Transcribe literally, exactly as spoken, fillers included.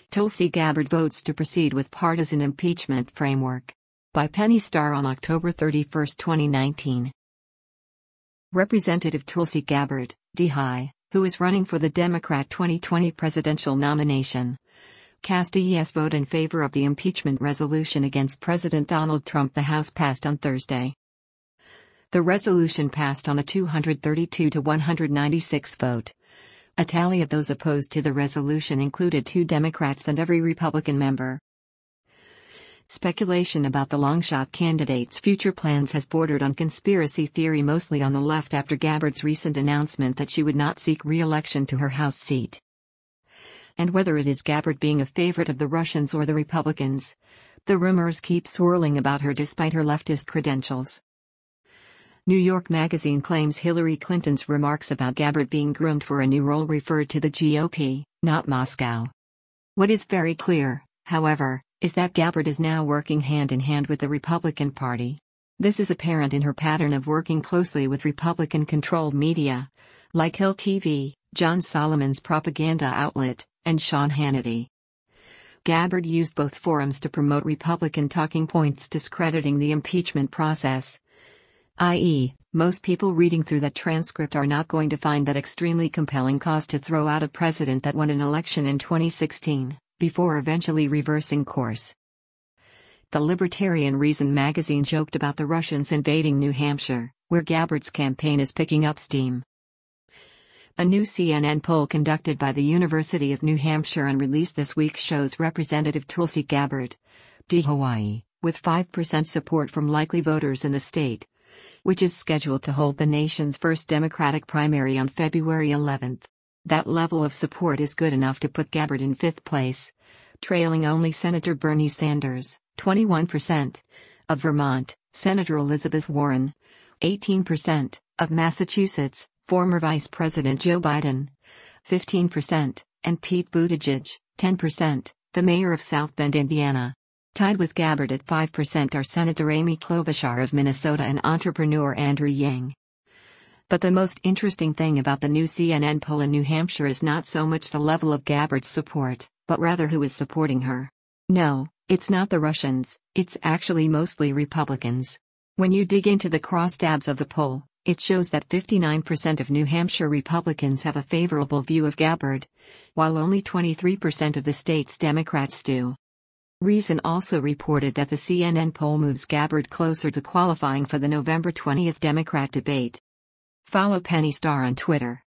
Tulsi Gabbard votes to proceed with partisan impeachment framework. By Penny Starr on October thirty-first, twenty nineteen. Representative Tulsi Gabbard, D High, who is running for the Democrat twenty twenty presidential nomination, cast a yes vote in favor of the impeachment resolution against President Donald Trump the House passed on Thursday. The resolution passed on a two hundred thirty-two to one hundred ninety-six vote. A tally of those opposed to the resolution included two Democrats and every Republican member. Speculation about the longshot candidate's future plans has bordered on conspiracy theory, mostly on the left, after Gabbard's recent announcement that she would not seek re-election to her House seat. And whether it is Gabbard being a favorite of the Russians or the Republicans, the rumors keep swirling about her despite her leftist credentials. New York Magazine claims Hillary Clinton's remarks about Gabbard being groomed for a new role referred to the G O P, not Moscow. What is very clear, however, is that Gabbard is now working hand-in-hand with the Republican Party. This is apparent in her pattern of working closely with Republican-controlled media, like Hill T V, John Solomon's propaganda outlet, and Sean Hannity. Gabbard used both forums to promote Republican talking points discrediting the impeachment process. that is, most people reading through that transcript are not going to find that extremely compelling cause to throw out a president that won an election in twenty sixteen, before eventually reversing course. The Libertarian Reason magazine joked about the Russians invading New Hampshire, where Gabbard's campaign is picking up steam. A new C N N poll conducted by the University of New Hampshire and released this week shows Representative Tulsi Gabbard, D. Hawaii, with five percent support from likely voters in the state, which is scheduled to hold the nation's first Democratic primary on February eleventh. That level of support is good enough to put Gabbard in fifth place, trailing only Senator Bernie Sanders, twenty-one percent, of Vermont, Senator Elizabeth Warren, eighteen percent, of Massachusetts, former Vice President Joe Biden, fifteen percent, and Pete Buttigieg, ten percent, the mayor of South Bend, Indiana. Tied with Gabbard at five percent are Senator Amy Klobuchar of Minnesota and entrepreneur Andrew Yang. But the most interesting thing about the new C N N poll in New Hampshire is not so much the level of Gabbard's support, but rather who is supporting her. No, it's not the Russians, it's actually mostly Republicans. When you dig into the crosstabs of the poll, it shows that fifty-nine percent of New Hampshire Republicans have a favorable view of Gabbard, while only twenty-three percent of the state's Democrats do. Reason also reported that the C N N poll moves Gabbard closer to qualifying for the November twentieth Democrat debate. Follow Penny Starr on Twitter.